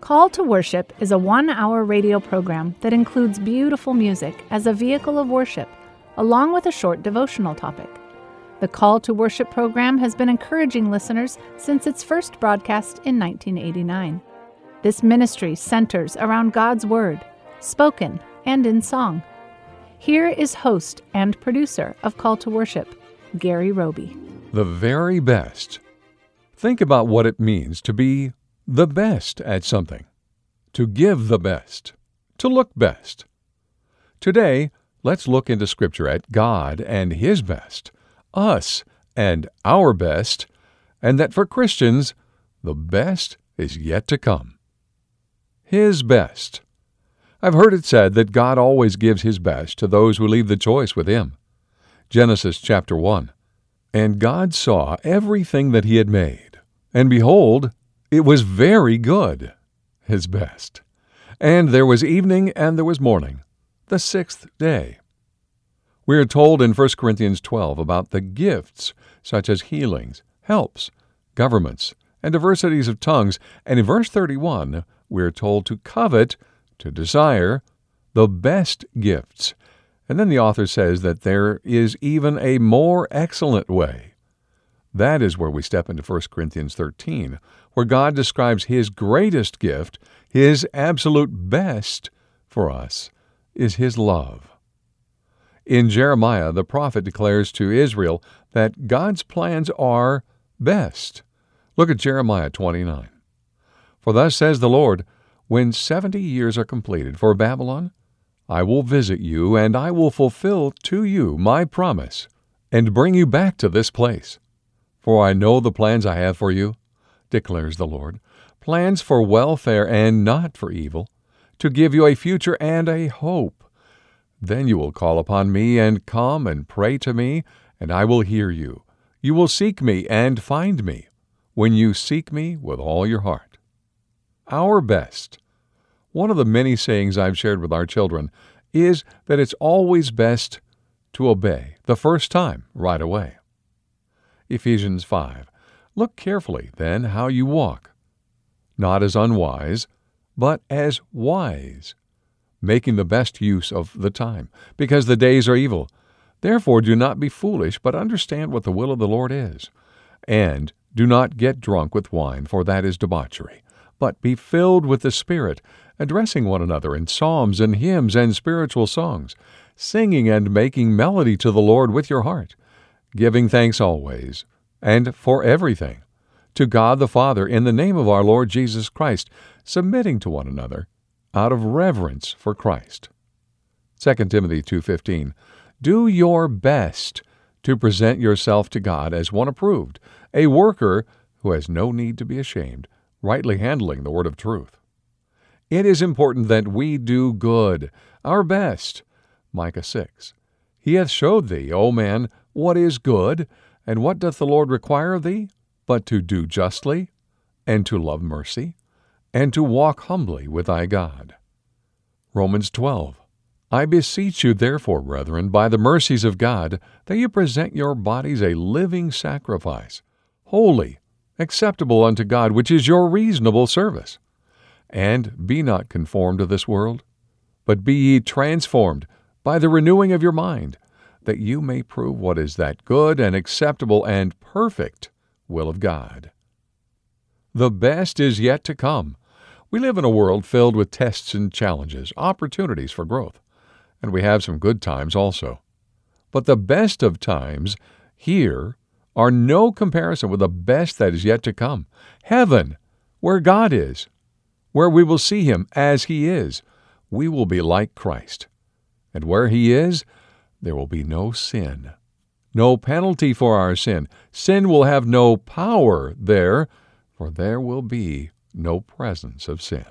Call to Worship is a 1-hour radio program that includes beautiful music as a vehicle of worship, along with a short devotional topic. The Call to Worship program has been encouraging listeners since its first broadcast in 1989. This ministry centers around God's Word, spoken and in song. Here is host and producer of Call to Worship, Gary Roby. The very best. Think about what it means to be the best at something, to give the best, to look best. Today, let's look into Scripture at God and His best, us and our best, and that for Christians, the best is yet to come. His best. I've heard it said that God always gives His best to those who leave the choice with Him. Genesis chapter 1. And God saw everything that He had made, and behold, it was very good, His best. And there was evening and there was morning, the sixth day. We are told in 1 Corinthians 12 about the gifts such as healings, helps, governments, and diversities of tongues, and in verse 31 we are told to covet, to desire, the best gifts. And then the author says that there is even a more excellent way. That is where we step into 1 Corinthians 13, where God describes His greatest gift, His absolute best for us, is His love. In Jeremiah, the prophet declares to Israel that God's plans are best. Look at Jeremiah 29. For thus says the Lord, when 70 years are completed for Babylon, I will visit you, and I will fulfill to you my promise, and bring you back to this place. For I know the plans I have for you, declares the Lord, plans for welfare and not for evil, to give you a future and a hope. Then you will call upon me and come and pray to me, and I will hear you. You will seek me and find me, when you seek me with all your heart. Our best. One of the many sayings I've shared with our children is that it's always best to obey the first time right away. Ephesians 5. Look carefully, then, how you walk, not as unwise, but as wise, making the best use of the time, because the days are evil. Therefore do not be foolish, but understand what the will of the Lord is. And do not get drunk with wine, for that is debauchery, but be filled with the Spirit, addressing one another in psalms and hymns and spiritual songs, singing and making melody to the Lord with your heart, giving thanks always, and for everything, to God the Father in the name of our Lord Jesus Christ, submitting to one another out of reverence for Christ. 2 Timothy 2:15. Do your best to present yourself to God as one approved, a worker who has no need to be ashamed, rightly handling the word of truth. It is important that we do good, our best. Micah 6. He hath showed thee, O man, what is good, and what doth the Lord require of thee? But to do justly, and to love mercy, and to walk humbly with thy God. Romans 12. I beseech you therefore, brethren, by the mercies of God, that you present your bodies a living sacrifice, holy, acceptable unto God, which is your reasonable service. And be not conformed to this world, but be ye transformed by the renewing of your mind, that you may prove what is that good and acceptable and perfect will of God. The best is yet to come. We live in a world filled with tests and challenges, opportunities for growth, and we have some good times also. But the best of times here are no comparison with the best that is yet to come. Heaven, where God is, where we will see Him as He is, we will be like Christ. And where He is, there will be no sin, no penalty for our sin. Sin will have no power there, for there will be no presence of sin.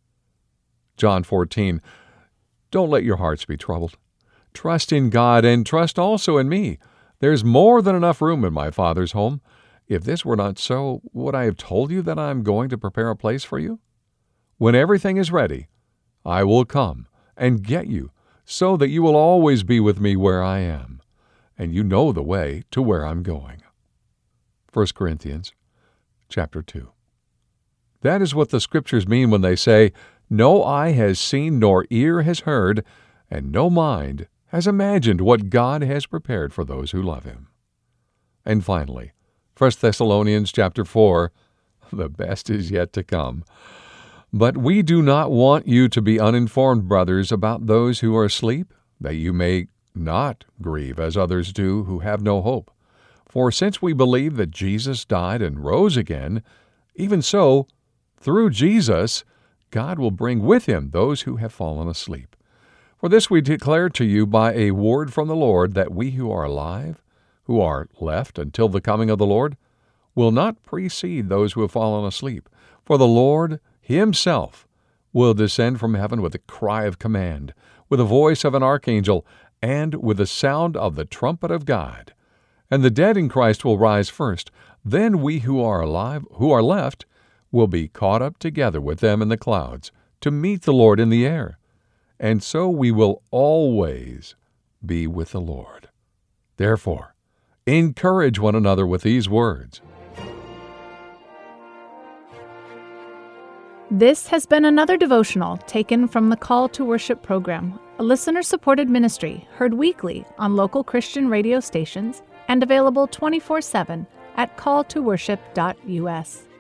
John 14, don't let your hearts be troubled. Trust in God and trust also in me. There's more than enough room in my Father's home. If this were not so, would I have told you that I am going to prepare a place for you? When everything is ready, I will come and get you, so that you will always be with me where I am, and you know the way to where I'm going. 1 Corinthians chapter 2. That is what the Scriptures mean when they say, "No eye has seen, nor ear has heard, and no mind has imagined what God has prepared for those who love Him." And finally, 1 Thessalonians chapter 4, the best is yet to come. "But we do not want you to be uninformed, brothers, about those who are asleep, that you may not grieve as others do who have no hope. For since we believe that Jesus died and rose again, even so, through Jesus, God will bring with Him those who have fallen asleep. For this we declare to you by a word from the Lord, that we who are alive, who are left until the coming of the Lord, will not precede those who have fallen asleep. For the Lord Himself will descend from heaven with a cry of command, with the voice of an archangel, and with the sound of the trumpet of God. And the dead in Christ will rise first. Then we who are alive, who are left, will be caught up together with them in the clouds to meet the Lord in the air. And so we will always be with the Lord. Therefore, encourage one another with these words." This has been another devotional taken from the Call to Worship program, a listener-supported ministry heard weekly on local Christian radio stations and available 24/7 at calltoworship.us.